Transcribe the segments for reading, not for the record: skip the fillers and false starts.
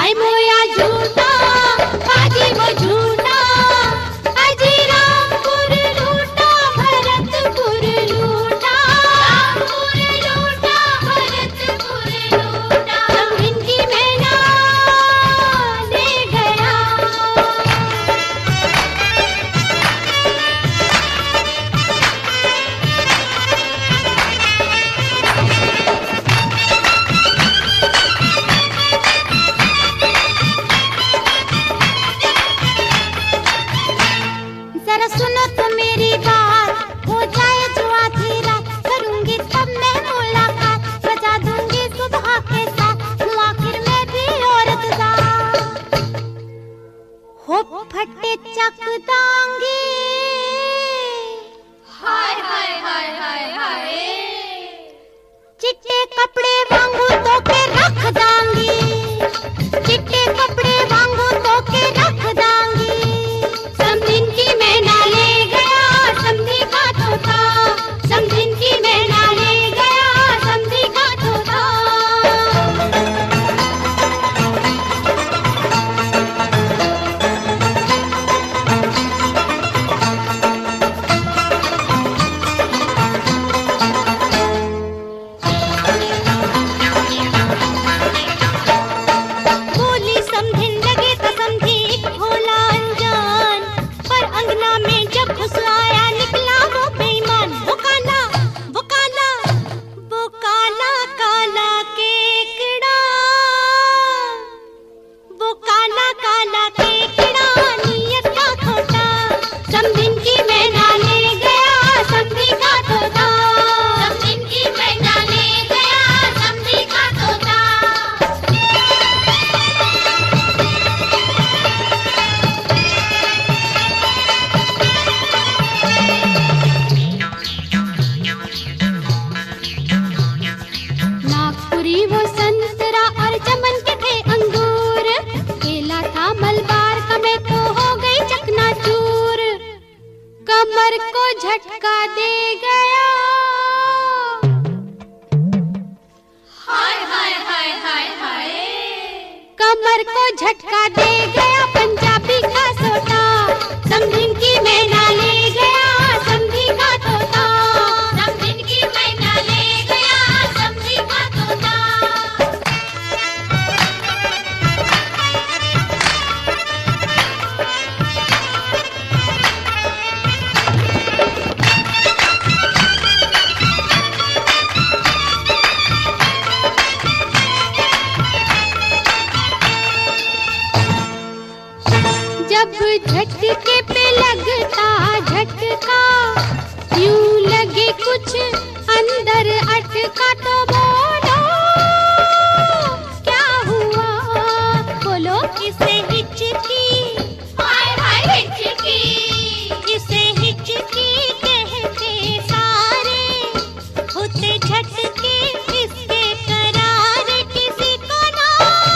हाय मोया झूठा बाजी वो झूठा, अजी रामपुर लूटा भरतपुर लूटा, रामपुर लूटा भरतपुर लूटा, समधिन की मैना ले गया। जरा सुनो तो मेरी बात, हो जाए जो आधी रात, करूंगी तब मैं मुलाकात, बजा दूंगी सुबह के साथ, हूँ आखिर मैं भी औरत ज़ात। हो फटे चकदांगी, हाय हाय हाय हाय हाय, चिट्टे कपड़े वांगू तो के रख दांगी, चिट्टे कपड़े वांगू तो के रख दांगी, समधिन की मैना ले गया समधी का तोता, समधिन की मैना ले गया समधी का तोता। बोली समधिन लगे तो समधी एक भोला अनजान, पर अंगना में जब घुस आया निकला वो बेईमान, वो काला वो काला वो काला काला केकड़ा, वो काला काला केकड़ा नियत का खोटा, समधिन की मैना ले गया समधी का तोता, समधिन की मैना ले गया समधी का तोता। नागपुरी वो संतरा और चमन के थे अंगूर, केला था मलबार का मैं तो हो गई चकनाचूर, कमर को झटका दे गया, हाय हाय हाय हाय हाय, कमर को झटका दे गया पंजाबी का सोटा, समधिन की मैना ले गया समधी का तोता, समधिन की मैना ले गया समधी का तोता। जब झटके पे लगता झटका, यूं लगे कुछ अंदर अटका, तो बोलो क्या हुआ, बोलो किसे हिचकी, हाय हाय हिचकी, किसे हिचकी कहते सारे, होते झटके इसके करारे, किसी को ना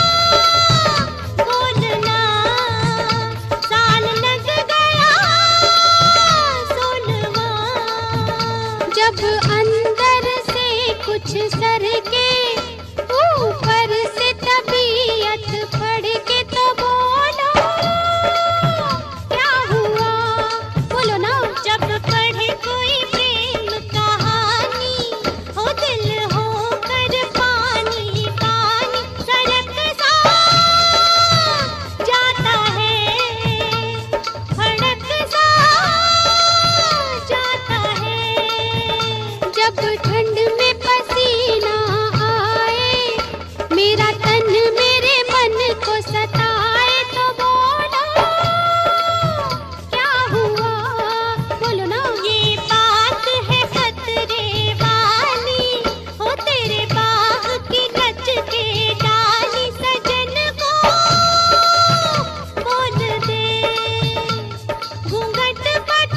बोलना, साल लग गया सोलवा, जब अंदर से कुछ सर के ऊपर से तबीयत फड़के, तो बोलो क्या हुआ, बोलो ना, जब पढ़े कोई प्रेम कहानी, हो दिल होकर पानी पानी, सड़क सा जाता है, फड़क सा जाता है, जब ठंड में पसीना आए, मेरा तन मेरे मन को सताए, तो बोलो क्या हुआ, बोलो ना, ये बात है खतरे वाली, हो तेरे बाग की गच के डाली, सजन को बोल दे, घूंघट पट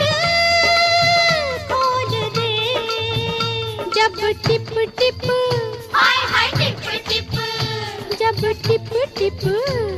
खोल दे, जब टिप टिप, हाय हाय टिप टिप, जब टिप टिप